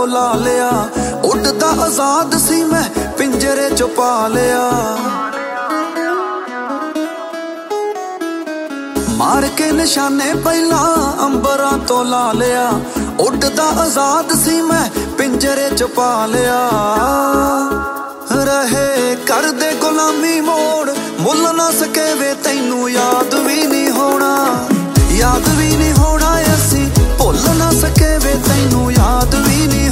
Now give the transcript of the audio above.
ਤੋਂ ਲਾ ਲਿਆ। ਉੱਡਦਾ ਆਜ਼ਾਦ ਸੀ ਮੈਂ ਪਿੰਜਰੇ ਚ ਪਾ ਲਿਆ। ਮਾਰ ਕੇ ਨਿਸ਼ਾਨੇ ਪਹਿਲਾਂ ਅੰਬਰਾਂ ਤੋਂ ਲਾ ਲਿਆ। ਉੱਡਦਾ ਆਜ਼ਾਦ ਸੀ ਮੈਂ ਪਿੰਜਰੇ ਚ ਪਾ ਲਿਆ। ਰਹੇ ਕਰਦੇ ਗੁਲਾਮੀ ਮੋੜ ਮੁੱਲ ਨਾ ਸਕੇ ਵੇ ਤੈਨੂੰ ਯਾਦ ਵੀ ਨਹੀਂ ਹੋਣਾ, ਯਾਦ ਵੀ ਨਹੀਂ ਹੋਣਾ।